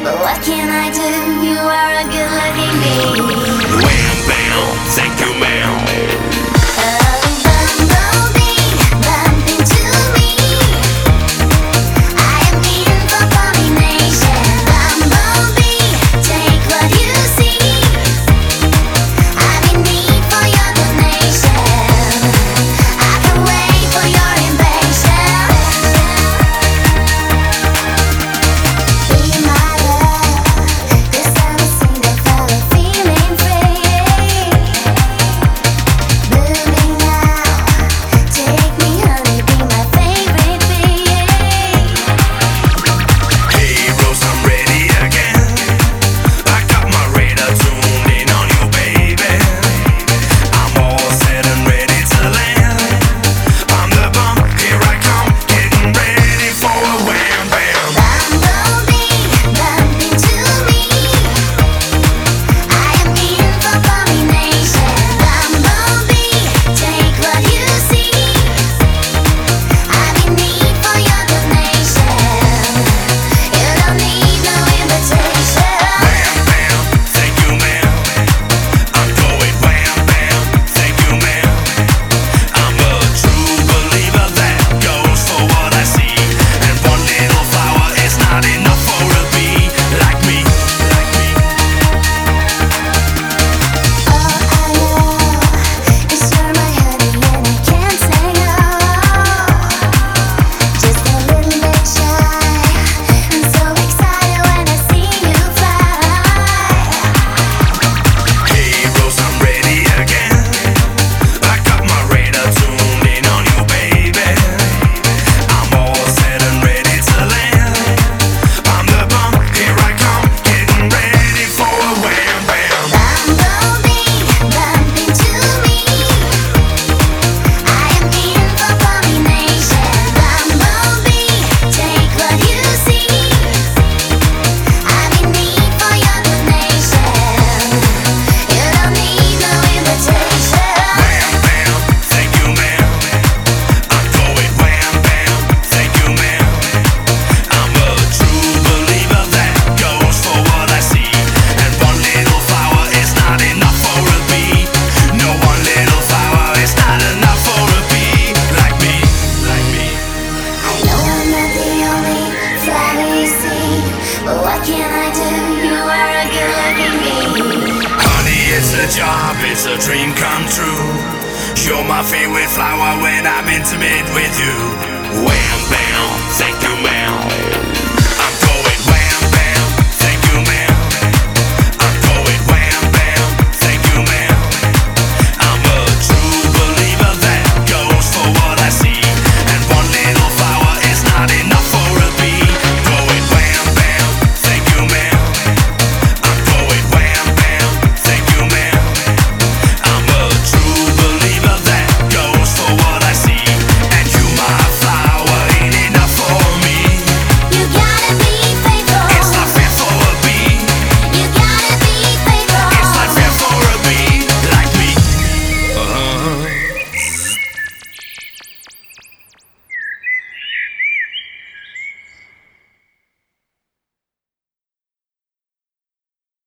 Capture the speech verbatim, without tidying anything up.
but what can I do? You are a good-looking me. Wham bam, thank you ma'am. What can I do? You are a good-looking me. Honey, it's a job, it's a dream come true. You're my favorite flower when I'm intimate with you. Wham bam, thank you ma'am.